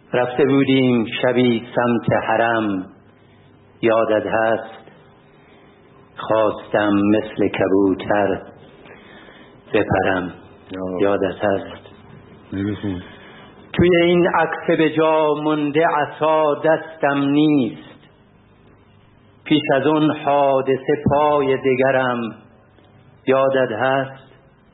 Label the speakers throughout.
Speaker 1: رفته بودیم شبی سمت حرم، یادت هست؟ خواستم مثل کبوتر بپرم، یادت هست؟ توی این عکس به جا مونده عصا دستم نیست، پیش از اون حادثه پای دگرم، یادت هست؟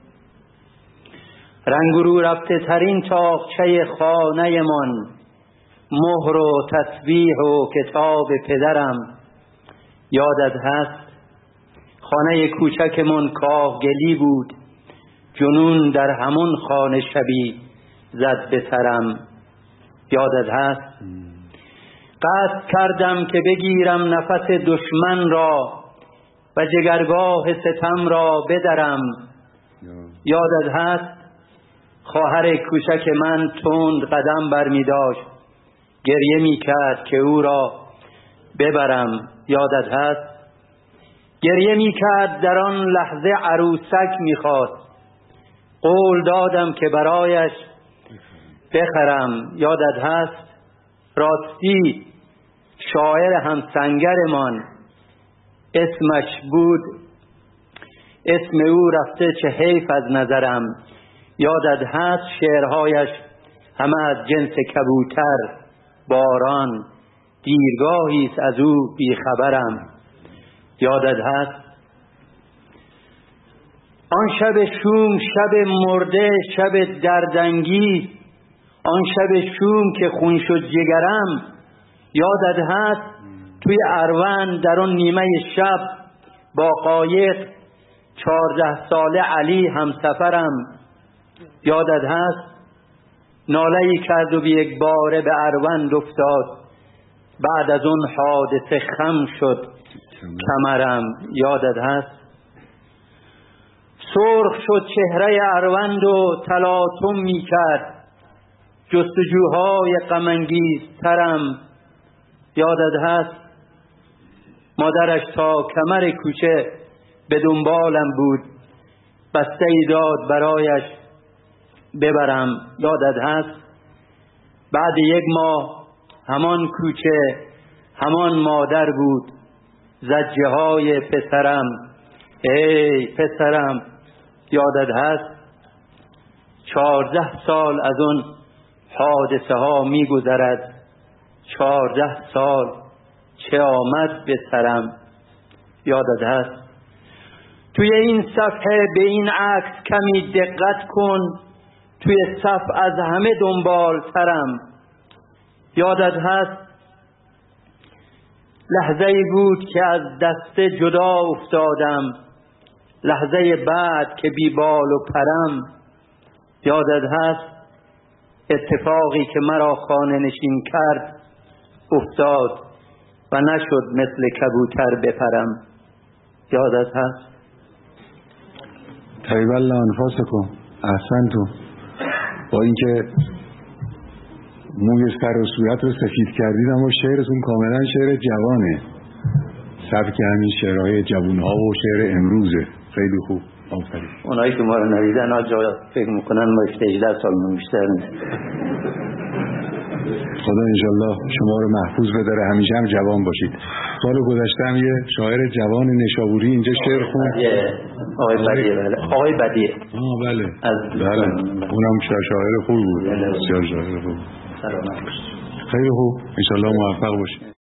Speaker 1: رنگ رو رفته ترین تاقچه خانه من، مهر و تسبیح و کتاب پدرم، یادت هست؟ خانه کوچکمون کاهگلی بود، جنون در همون خانه شبی زد به سرم، یادت هست؟ قصد کردم که بگیرم نفس دشمن را و جگرگاه ستم را بدرم، یادت هست؟ خواهر کوچک من تند قدم برمی داشت، گریه می کرد که او را ببرم، یادت هست؟ گریه می کرد در آن لحظه عروسک می خواست، قول دادم که برایش بخرم، یادت هست؟ راستی شاعر همسنگرمان اسمش بود، اسم او رفته چه حیف از نظرم، یادت هست؟ شعرهایش همه از جنس کبوتر، باران دیرگاهیست از او بیخبرم، یادت هست؟ آن شب شوم شب مرده، شب دردانگیز، آن شب شوم که خون شد جگرم، یادت هست؟ توی اروند در اون نیمه شب با قایق 14 ساله علی همسفرم، یادت هست؟ ناله‌ای کرد و به یک باره به اروند افتاد، بعد از اون حادثه خم شد کمرم، یادت هست؟ سرخ شد چهره اروند و تلاطم می کرد، جستجوهای غم انگیز ترم، یادت هست؟ مادرش تا کمر کوچه به دنبالم بود، بسته ای داد برایش ببرم، یادت هست؟ بعد 1 ماه همان کوچه همان مادر بود، زجه های پسرم، ای پسرم، یادت هست؟ 14 سال از اون حادثه ها می گذرد، 14 سال چه آمد به سرم، یادت هست؟ توی این صفحه به این عکس کمی دقت کن، توی صف از همه دنبال ترم، یادت هست؟ لحظه ای بود که از دست جدا افتادم، لحظه بعد که بی بال و پرم، یادت هست؟ اتفاقی که مرا خانه نشین کرد افتاد و نشد مثل کبوتر بپرم، یادت هست؟
Speaker 2: طیب الله انفاسکم، احسنتم. با اینکه موی سر و صورت رو سفید کردید اما شعرتون کاملا شعر جوانه، سبک همین شعرهای جوانها و شعر امروزه. خیلی خوب، آفرین.
Speaker 1: اونایی که ما رو ندیدن آجا فکر میکنن ما 18 سال بیشتر نیست.
Speaker 2: خدا انشالله شما رو محفوظ بداره، همیشه هم جوان باشید. سال گذشته هم یه شاعر جوان نشابوری اینجا شعر خوند،
Speaker 1: آقای بدیع. بله آقای بدیع.
Speaker 2: بله بله، اونم شاعر خوب بود، بسیار شاعر خوب.
Speaker 1: سلامت.
Speaker 2: خیلی خوب، انشالله موفق باشید.